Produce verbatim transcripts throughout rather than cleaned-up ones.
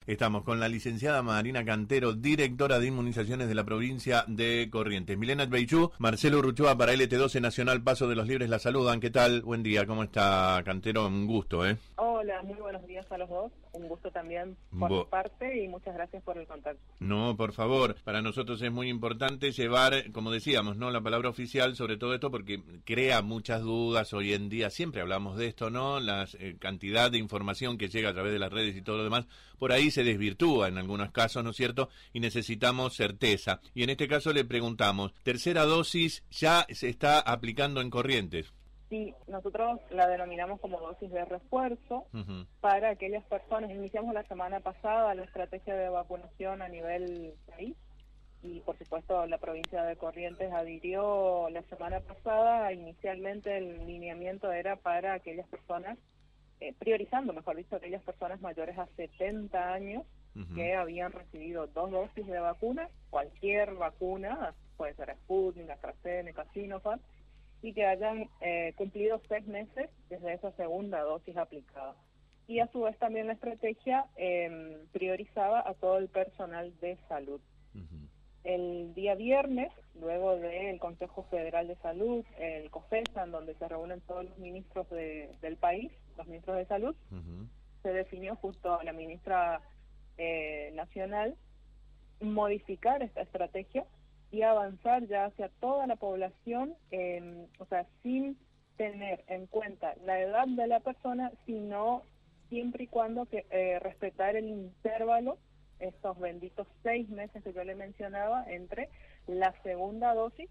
Estamos con la licenciada Marina Cantero, directora de inmunizaciones de la provincia de Corrientes. Milena Beillú, Marcelo Urruchúa para L T doce Nacional Paso de los Libres la saludan. ¿Qué tal? Buen día, ¿cómo está, Cantero? Un gusto, ¿eh? Hola, muy buenos días a los dos. Un gusto también por Bo- mi parte y muchas gracias por el contacto. No, por favor, para nosotros es muy importante llevar, como decíamos, ¿no?, la palabra oficial sobre todo esto porque crea muchas dudas hoy en día. Siempre hablamos de esto, ¿no? La eh, cantidad de información que llega a través de las redes y todo lo demás, por ahí se desvirtúa en algunos casos, ¿no es cierto? Y necesitamos certeza. Y en este caso le preguntamos, ¿tercera dosis ya se está aplicando en Corrientes? Sí, nosotros la denominamos como dosis de refuerzo Uh-huh. para aquellas personas. Iniciamos la semana pasada la estrategia de vacunación a nivel país y por supuesto la provincia de Corrientes adhirió la semana pasada. Inicialmente el lineamiento era para aquellas personas, eh, priorizando, mejor dicho, aquellas personas mayores a setenta años uh-huh. que habían recibido dos dosis de vacuna, cualquier vacuna, puede ser Sputnik, AstraZeneca, Sinopharm, y que hayan eh, cumplido seis meses desde esa segunda dosis aplicada. Y a su vez también la estrategia eh, priorizaba a todo el personal de salud. Uh-huh. El día viernes, luego del Consejo Federal de Salud, el COFESA, en donde se reúnen todos los ministros de, del país, los ministros de salud, uh-huh. se definió justo a la ministra eh, nacional modificar esta estrategia y avanzar ya hacia toda la población, eh, o sea, sin tener en cuenta la edad de la persona, sino siempre y cuando que eh, respetar el intervalo, estos benditos seis meses que yo le mencionaba, entre la segunda dosis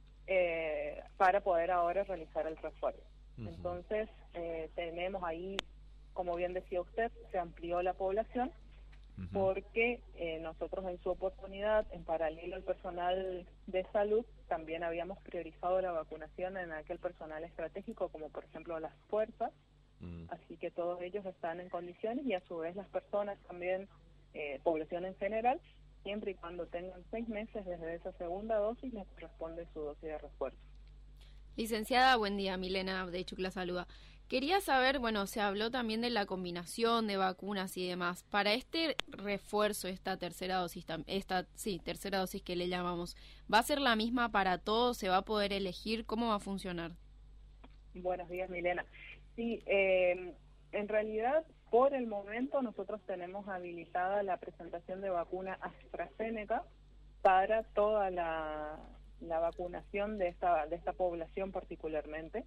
eh, para poder ahora realizar el refuerzo. Uh-huh. Entonces, eh, tenemos ahí, como bien decía usted, se amplió la población, porque eh, nosotros en su oportunidad, en paralelo al personal de salud, también habíamos priorizado la vacunación en aquel personal estratégico, como por ejemplo las fuerzas, mm. así que todos ellos están en condiciones y a su vez las personas también, eh, población en general, siempre y cuando tengan seis meses desde esa segunda dosis, les corresponde su dosis de refuerzo. Licenciada, buen día, Milena de Chuc la saluda. Quería saber, bueno, se habló también de la combinación de vacunas y demás. Para este refuerzo, esta tercera dosis, esta sí, tercera dosis que le llamamos, ¿va a ser la misma para todos? ¿Se va a poder elegir? ¿Cómo va a funcionar? Buenos días, Milena. Sí, eh, en realidad, por el momento, nosotros tenemos habilitada la presentación de vacuna AstraZeneca para toda la... la vacunación de esta de esta población particularmente,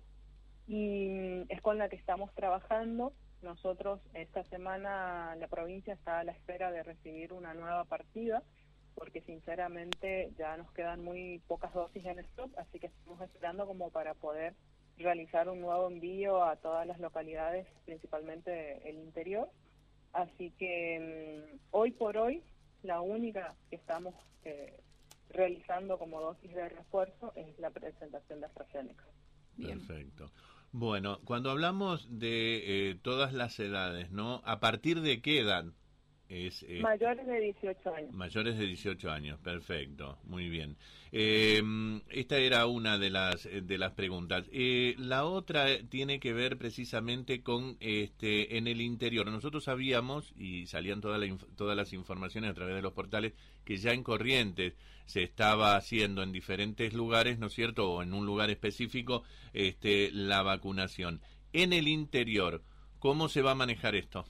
y es con la que estamos trabajando. Nosotros esta semana la provincia está a la espera de recibir una nueva partida, porque sinceramente ya nos quedan muy pocas dosis en stock, así que estamos esperando como para poder realizar un nuevo envío a todas las localidades, principalmente el interior. Así que um, hoy por hoy la única que estamos eh, realizando como dosis de refuerzo es la presentación de AstraZeneca. Bien. Perfecto. Bueno, cuando hablamos de eh, todas las edades, ¿no? ¿A partir de qué edad es? Eh, mayores de dieciocho años. Mayores de dieciocho años, perfecto, muy bien. Eh, esta era una de las de las preguntas. Eh, la otra tiene que ver precisamente con este en el interior. Nosotros sabíamos y salían toda la, todas las informaciones a través de los portales que ya en Corrientes se estaba haciendo en diferentes lugares, ¿no es cierto?, o en un lugar específico, este la vacunación. En el interior, ¿cómo se va a manejar esto?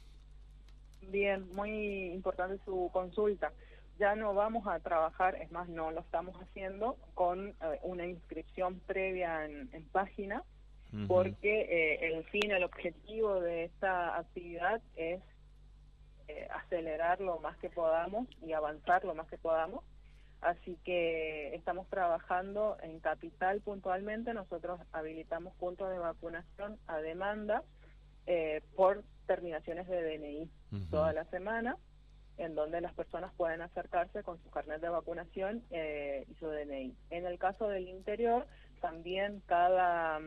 Bien, muy importante su consulta. Ya no vamos a trabajar, es más, no lo estamos haciendo con eh, una inscripción previa en, en página, uh-huh. porque eh, el fin, el objetivo de esta actividad es eh, acelerar lo más que podamos y avanzar lo más que podamos. Así que estamos trabajando en Capital puntualmente. Nosotros habilitamos puntos de vacunación a demanda eh, por terminaciones de D N I uh-huh. toda la semana, en donde las personas pueden acercarse con su carnet de vacunación eh, y su D N I. En el caso del interior, también cada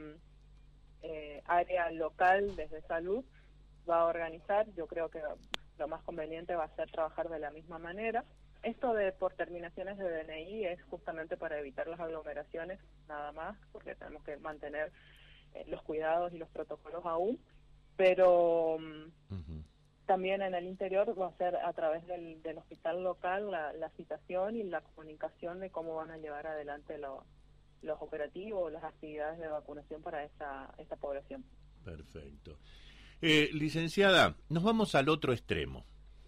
eh, área local desde salud va a organizar. Yo creo que lo más conveniente va a ser trabajar de la misma manera. Esto de por terminaciones de D N I es justamente para evitar las aglomeraciones, nada más, porque tenemos que mantener eh, los cuidados y los protocolos aún. Pero uh-huh. también en el interior va a ser a través del, del hospital local la, la citación y la comunicación de cómo van a llevar adelante lo, los operativos, las actividades de vacunación para esta, esta población. Perfecto. Eh, licenciada, nos vamos al otro extremo.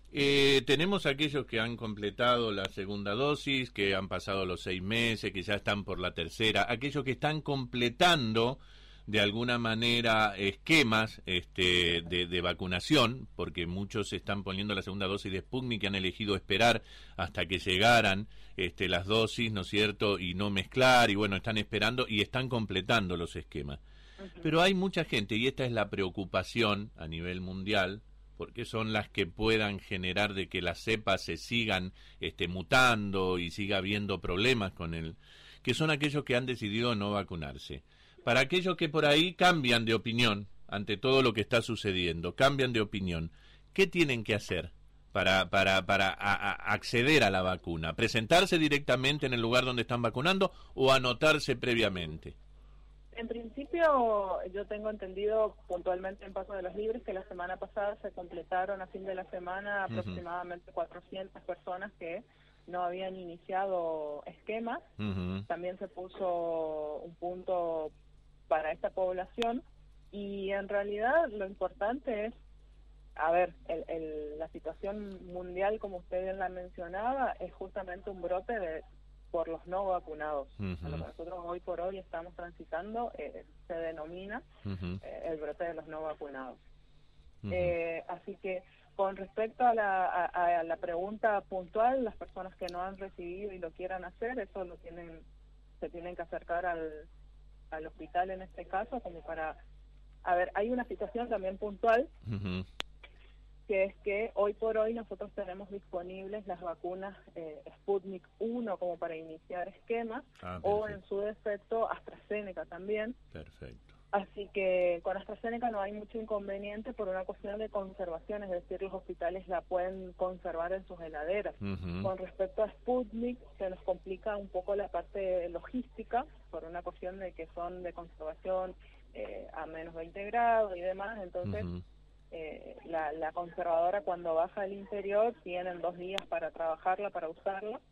Eh, tenemos aquellos que han completado la segunda dosis, que han pasado los seis meses, que ya están por la tercera, aquellos que están completando de alguna manera esquemas este, de, de vacunación, porque muchos están poniendo la segunda dosis de Sputnik, que han elegido esperar hasta que llegaran este, las dosis, ¿no es cierto?, y no mezclar, y bueno, están esperando y están completando los esquemas. Uh-huh. Pero hay mucha gente, y esta es la preocupación a nivel mundial, porque son las que puedan generar de que las cepas se sigan este, mutando y siga habiendo problemas con él, que son aquellos que han decidido no vacunarse. Para aquellos que por ahí cambian de opinión ante todo lo que está sucediendo, cambian de opinión, ¿qué tienen que hacer para, para, para a, a acceder a la vacuna? ¿Presentarse directamente en el lugar donde están vacunando o anotarse previamente? En principio, yo tengo entendido puntualmente en Paso de los Libres que la semana pasada se completaron a fin de la semana aproximadamente uh-huh. cuatrocientas personas que no habían iniciado esquemas. Uh-huh. También se puso un punto para esta población y en realidad lo importante es, a ver, el, el, la situación mundial, como usted bien la mencionaba, es justamente un brote de por los no vacunados. Uh-huh. A lo que nosotros hoy por hoy estamos transitando eh, se denomina uh-huh. eh, el brote de los no vacunados. Uh-huh. Eh, así que con respecto a la, a, a la pregunta puntual, las personas que no han recibido y lo quieran hacer, eso lo tienen, se tienen que acercar al, al hospital en este caso, como para, a ver, hay una situación también puntual, uh-huh. que es que hoy por hoy nosotros tenemos disponibles las vacunas eh, Sputnik uno como para iniciar esquemas, ah, o en su defecto AstraZeneca también. Perfecto. Así que con AstraZeneca no hay mucho inconveniente por una cuestión de conservación, es decir, los hospitales la pueden conservar en sus heladeras. Uh-huh. Con respecto a Sputnik, se nos complica un poco la parte logística, por una cuestión de que son de conservación eh, a menos veinte grados y demás, entonces uh-huh. eh, la, la conservadora cuando baja al interior tienen dos días para trabajarla, para usarla,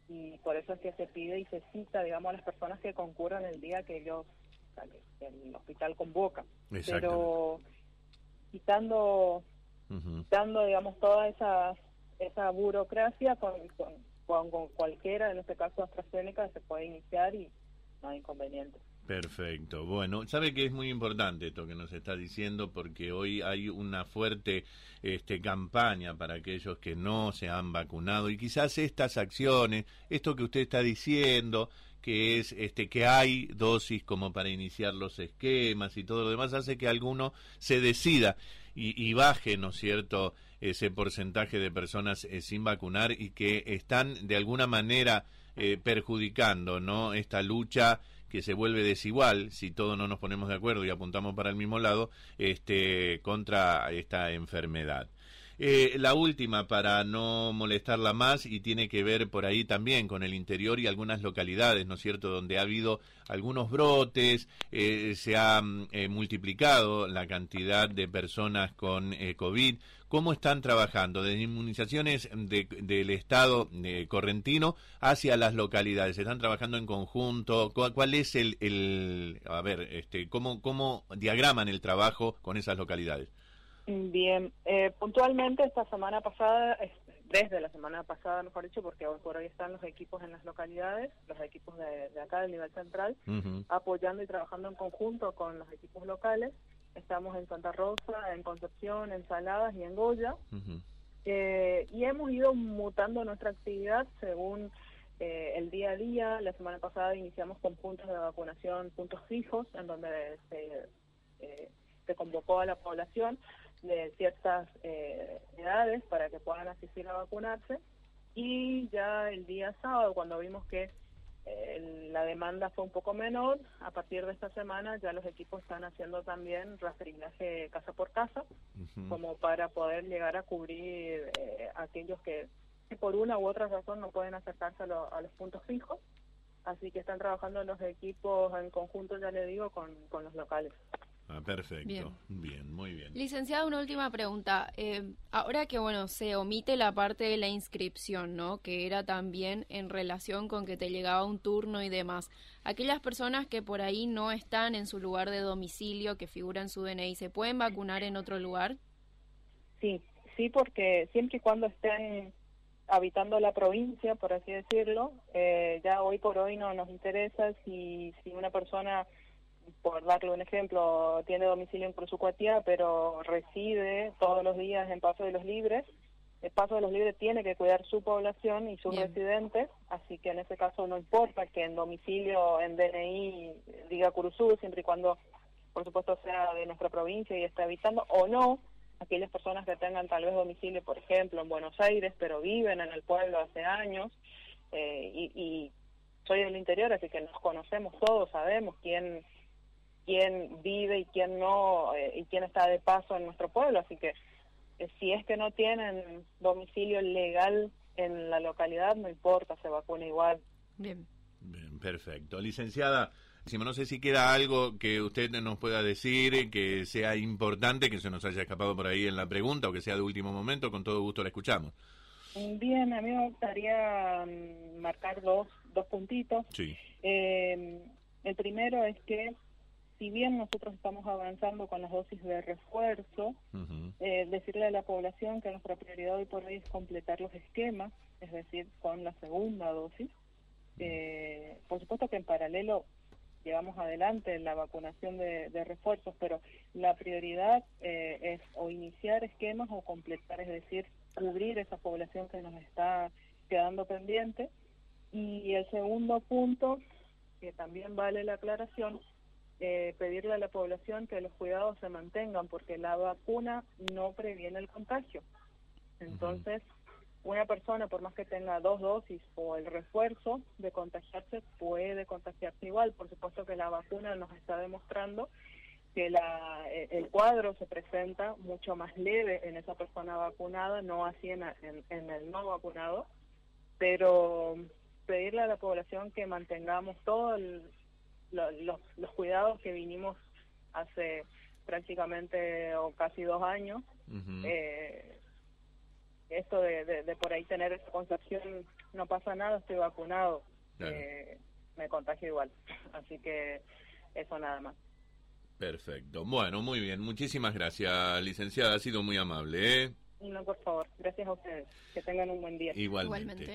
y por eso es que se pide y se cita, digamos, a las personas que concurran el día que ellos que el hospital convoca, pero quitando uh-huh. quitando digamos toda esa esa burocracia con, con, con, con cualquiera, en este caso AstraZeneca, se puede iniciar y no hay inconveniente. Perfecto. Bueno, sabe que es muy importante esto que nos está diciendo, porque hoy hay una fuerte este, campaña para aquellos que no se han vacunado, y quizás estas acciones, esto que usted está diciendo, que es este que hay dosis como para iniciar los esquemas y todo lo demás, hace que alguno se decida y, y baje, ¿no es cierto?, ese porcentaje de personas eh, sin vacunar y que están de alguna manera eh, perjudicando, ¿no?, esta lucha que se vuelve desigual si todos no nos ponemos de acuerdo y apuntamos para el mismo lado, este contra esta enfermedad. Eh, la última, para no molestarla más, y tiene que ver por ahí también con el interior y algunas localidades, ¿no es cierto?, donde ha habido algunos brotes, eh, se ha eh, multiplicado la cantidad de personas con eh, COVID. ¿Cómo están trabajando desde inmunizaciones de, del Estado eh, correntino hacia las localidades? ¿Están trabajando en conjunto? ¿Cuál, cuál es el, el, a ver, este, cómo, cómo diagraman el trabajo con esas localidades? Bien, eh, puntualmente esta semana pasada, desde la semana pasada mejor dicho, porque hoy por hoy están los equipos en las localidades, los equipos de, de acá del nivel central, uh-huh. apoyando y trabajando en conjunto con los equipos locales. Estamos en Santa Rosa, en Concepción, en Saladas y en Goya, uh-huh. eh, y hemos ido mutando nuestra actividad según eh, el día a día. La semana pasada iniciamos con puntos de vacunación, puntos fijos, en donde se, eh, se convocó a la población de ciertas eh, edades para que puedan asistir a vacunarse, y ya el día sábado, cuando vimos que eh, la demanda fue un poco menor, a partir de esta semana ya los equipos están haciendo también rastrillaje casa por casa, uh-huh. como para poder llegar a cubrir eh, aquellos que, que por una u otra razón no pueden acercarse a, lo, a los puntos fijos, así que están trabajando los equipos en conjunto, ya le digo, con, con los locales. Ah, perfecto. Bien. bien, muy bien. Licenciada, una última pregunta. Eh, ahora que, bueno, se omite la parte de la inscripción, ¿no? Que era también en relación con que te llegaba un turno y demás. Aquellas personas que por ahí no están en su lugar de domicilio, que figura en su D N I, ¿se pueden vacunar en otro lugar? Sí, sí, porque siempre y cuando estén habitando la provincia, por así decirlo, eh, ya hoy por hoy no nos interesa si, si una persona, por darle un ejemplo, tiene domicilio en Cruzucuatía, pero reside todos los días en Paso de los Libres. El Paso de los Libres tiene que cuidar su población y sus Bien. residentes, así que en ese caso no importa que en domicilio, en D N I, diga Curuzú, siempre y cuando, por supuesto, sea de nuestra provincia y esté habitando, o no, aquellas personas que tengan tal vez domicilio, por ejemplo, en Buenos Aires, pero viven en el pueblo hace años, eh, y, y soy del interior, así que nos conocemos todos, sabemos quién quién vive y quién no, eh, y quién está de paso en nuestro pueblo, así que eh, si es que no tienen domicilio legal en la localidad, no importa, se vacuna igual. Bien. Bien, perfecto. Licenciada, no sé si queda algo que usted nos pueda decir, que sea importante, que se nos haya escapado por ahí en la pregunta, o que sea de último momento, con todo gusto la escuchamos. Bien, a mí me gustaría um, marcar dos, dos puntitos. Sí. Eh, el primero es que, si bien nosotros estamos avanzando con las dosis de refuerzo, uh-huh. eh, decirle a la población que nuestra prioridad hoy por hoy es completar los esquemas, es decir, con la segunda dosis. Eh, por supuesto que en paralelo llevamos adelante la vacunación de, de refuerzos, pero la prioridad eh, es o iniciar esquemas o completar, es decir, cubrir esa población que nos está quedando pendiente. Y el segundo punto, que también vale la aclaración, Eh, pedirle a la población que los cuidados se mantengan, porque la vacuna no previene el contagio. Entonces, uh-huh. una persona, por más que tenga dos dosis o el refuerzo de contagiarse, puede contagiarse igual. Por supuesto que la vacuna nos está demostrando que la, el cuadro se presenta mucho más leve en esa persona vacunada, no así en, en, en el no vacunado, pero pedirle a la población que mantengamos todo el Los, los cuidados que vinimos hace prácticamente o casi dos años. Uh-huh. eh, esto de, de, de por ahí tener esa concepción, no pasa nada, estoy vacunado, claro. eh, me contagio igual, así que eso nada más. Perfecto, bueno, muy bien, muchísimas gracias, licenciada, ha sido muy amable, ¿eh? No, por favor, gracias a ustedes, que tengan un buen día. Igualmente. Igualmente.